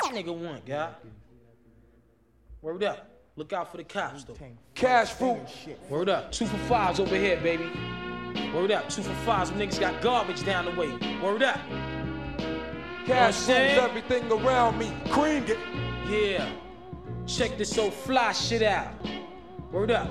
Nigga want, guy. Word up. Look out for the cops, though. Cash fruit. Word up. 2 for 5s over here, baby. Word up. 2 for 5s. Them niggas got garbage down the way. Word up. Cash rules everything around me. Cream it. Yeah. Check this old fly shit out. Word up.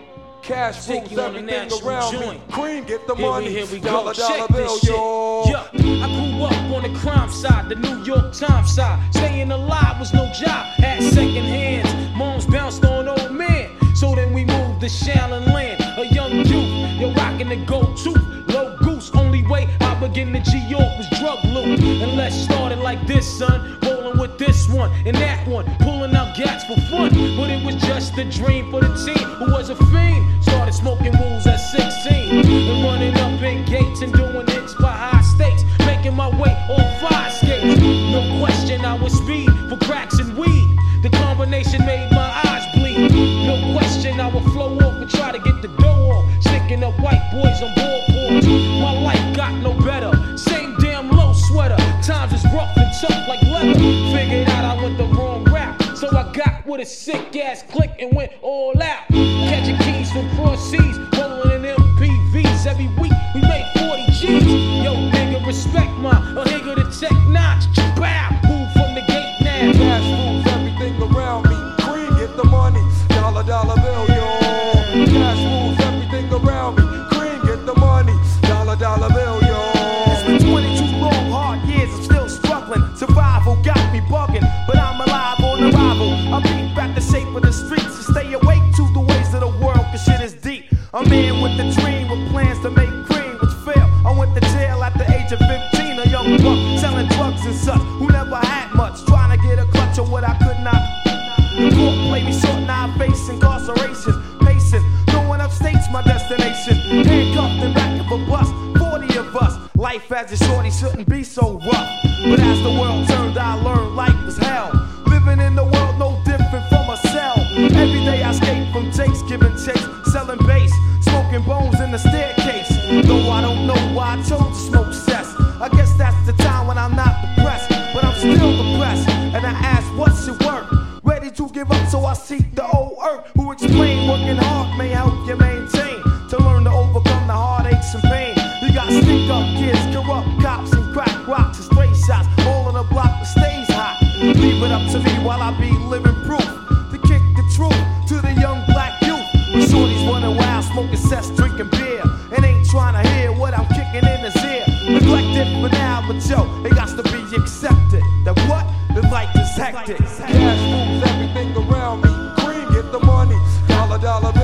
Cash rules everything around me. Cream, get the money. Here we go. Dollar Check bill, this yo. shit. Yeah. I grew up on the crime side, the New York Times side. Staying alive was no job. Had second hands. Moms bounced on old men. So then we moved to Shallon Land. A young youth, you're rocking the gold tooth. Low goose, only way I begin to G-York was drug loot. And let's start it like this, son. Rolling with this one and that one. Pulling out gats for fun. But it was just a dream for the team who was a fiend. Started smoking wools at 16. And running up in gates and doing hits for high stakes. Making my way on 5 skates. No question I was speed for cracks and weed. The combination made my eyes bleed. No question I would flow off and try to get the dough off. Sticking up white boys on boardboards. My life got no better. Same damn low sweater. Times is rough and tough like leather. Figured out I went the wrong route. So I got with a sick ass click and went all out. Catching keys from cross seas. Rolling in MPVs. Every week we made 40 G's. Yo, nigga, respect my a nigga the tech notch. Bow. Move from the gate now. Cash rules everything around me. Cream, get the money. Dollar bill, yo. Cash rules everything around me. Cream, get the money. Dollar bill, yo. It's been 22 long, hard years. I'm still struggling. Survival got me bugging, but I'm alive on arrival. I beat back the shape of the streets and stay awake to the ways of the world, cause shit is deep. A man with a dream, with plans to make cream, which failed. I went to jail at the age of 15, a young buck selling drugs and such, who never had much, trying to get a clutch of what I could not. The court played me short, now I face incarceration. Pacing, going upstate's my destination. Handcuffed in back of a bus, 40 of us. Life as a shorty shouldn't be so rough. But as the world turned, I learned life was hell. Living in the world no different from a cell. Every day I escape from jakes, giving chase, selling bass, smoking bones in the staircase. Though I don't know why I chose to smoke cess. I guess that's the time when I'm not depressed, but I'm still depressed. And I ask, what's your work? Ready to give up, so I seek the old earth, who explain working hard may help you maintain, to learn to overcome the heartaches and pain. You got stick up kids, corrupt cops, and crack rocks and stray shots, all on the block that stays hot. Leave it up to me while I be living proof, to kick the truth to the young black youth. When shorties running wild, smoking cess, drinking beer, and ain't trying to hear what I'm kicking in his ear. Neglected for now, but yo, it got to be accepted that what? The life is hectic. Cash rules everything around me. Cream, get the money. Dollar